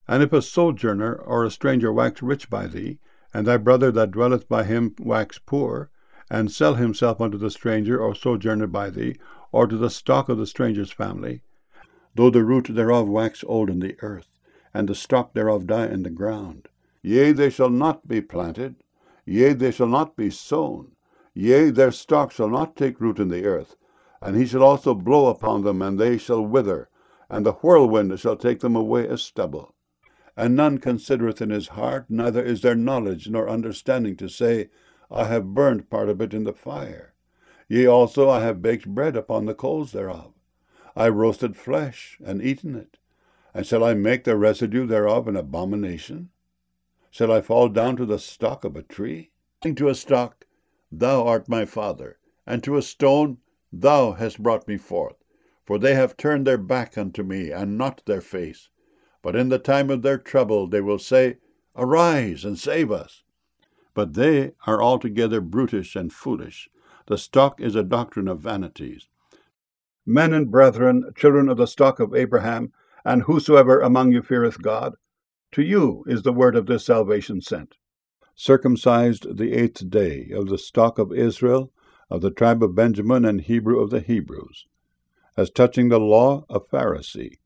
And if a sojourner or a stranger wax rich by thee, and thy brother that dwelleth by him wax poor, and sell himself unto the stranger or sojourner by thee, or to the stock of the stranger's family, though the root thereof wax old in the earth, and the stock thereof die in the ground, yea, they shall not be planted, yea, they shall not be sown, yea, their stock shall not take root in the earth, and he shall also blow upon them, and they shall wither, and the whirlwind shall take them away as stubble. And none considereth in his heart, neither is there knowledge nor understanding to say, I have burned part of it in the fire. Yea, also I have baked bread upon the coals thereof. I roasted flesh, and eaten it. And shall I make the residue thereof an abomination? Shall I fall down to the stock of a tree? Saying to a stock, Thou art my father, and to a stone, Thou hast brought me forth. For they have turned their back unto me, and not their face. But in the time of their trouble they will say, Arise, and save us. But they are altogether brutish and foolish. The stock is a doctrine of vanities. Men and brethren, children of the stock of Abraham, and whosoever among you feareth God, to you is the word of this salvation sent. Circumcised the 8th day, of the stock of Israel, of the tribe of Benjamin, and Hebrew of the Hebrews. As touching the law, a Pharisee.